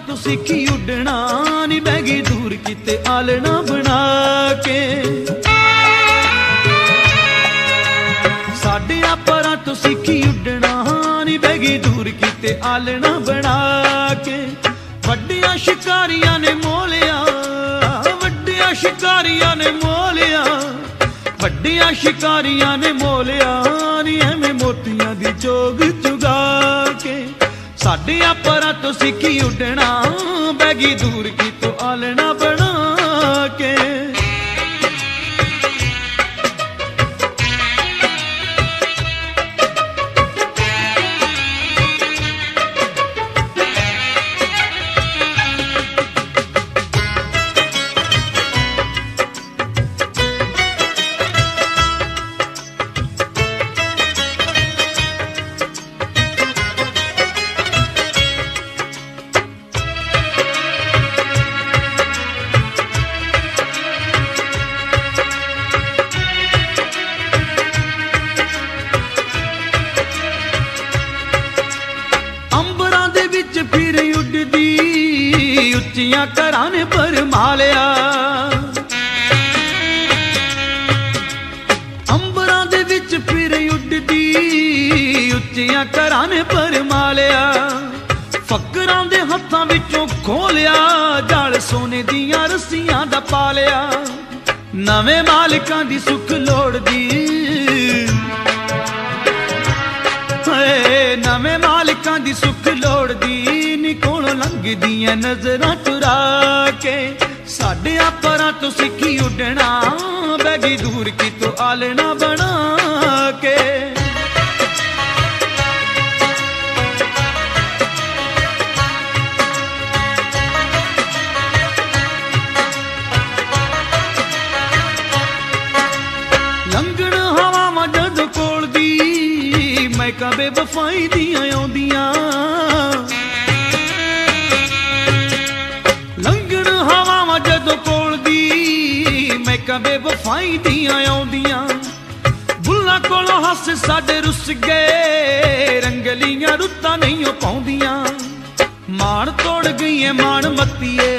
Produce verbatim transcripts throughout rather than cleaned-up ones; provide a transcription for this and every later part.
तू सीखी उडना नी बह गई दूर किते आलना बना के। साडियां परां तू सीखी उडना नी बह गई दूर किते आलना बना के। वड्डियां शिकारियां ने मोलिया, वड्डियां शिकारियां ने मोलिया, वड्डियां शिकारियां ने मोलिया नी एवें मोतियां दी चोग चुगा के। साडियां परां तो सीखी उडना बह गई दूर की तो आलना बना के। फिर उडदी उच्चियां घरां ने भरमालिया, अंबरां दे विच फिर उडदी उच्चियां घरां ने भरमालिया। फकरां दे हत्थां विचों खोलिया जाल सोने दियां रस्सियां दा पालिया। नवें मालिकां दी सुख लोड़दी, नवें मालिकां दी सुख लोड़दी नी कोलों लंघदियां नजरां चुरा के। साडियां परां तो सीखी उडना बह गई दूर की तो आलना बना के। लंघण हवावां जदों कोल दी महकां बेवफाई दियां आउंदियां। लंघण हवावां जदों कोल दी महकां बेवफाई दियां आउंदियां। बुल्लां कोलों हस साडे रुस गए रंगलियां रुत्तां नहीं पाउंदियां। मान तोड़ गई है मान मत्तीए,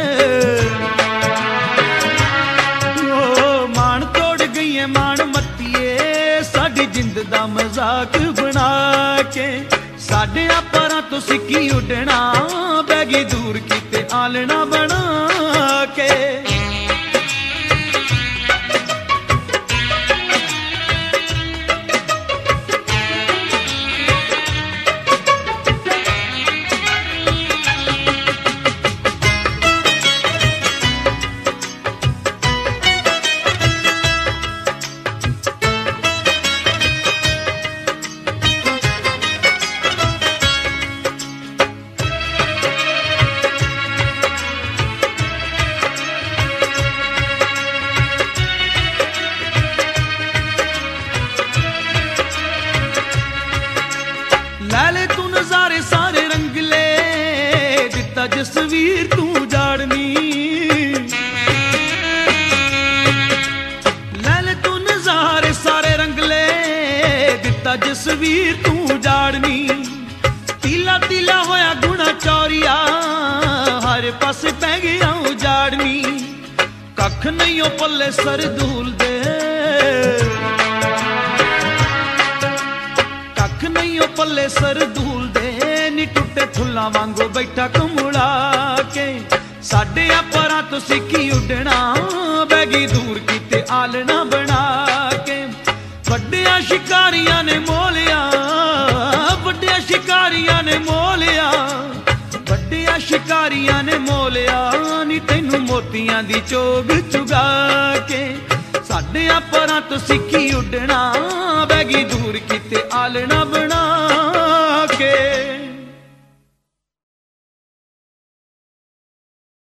मान तोड़ गई है मान मत्तीए साडी जिंद दा मजाक बना के। साडियां परां तो सीखी उडना बह गई दूर किते आलना बना के। लाले तू नजारे सारे रंगले दिता जसवीर तू जाड़नी। लाले तू नजारे सारे रंगले दिता जसवीर तू जाड़नी। तीला तीला होया गुना चौरिया हर पासे पै गया उजाड़नी। कख नहीं ओ पल्ले सरदूल दे, नहीं ओ पल्ले सरदूल दे नी टुटे फुल्लां वांगू बैठा कुमुड़ा के। साडियां परां तो सीखी उडना बह गई दूर किते आलना बना के। वड्डियां शिकारियां ने मोलिया, वड्डियां शिकारियां ने मोलिया, वड्डियां शिकारियां ने मोलिया नी तैनू मोतियां दी चोग चुगा के। साडियां परां तो सीखी उडना बह गई दूर किते आलना बना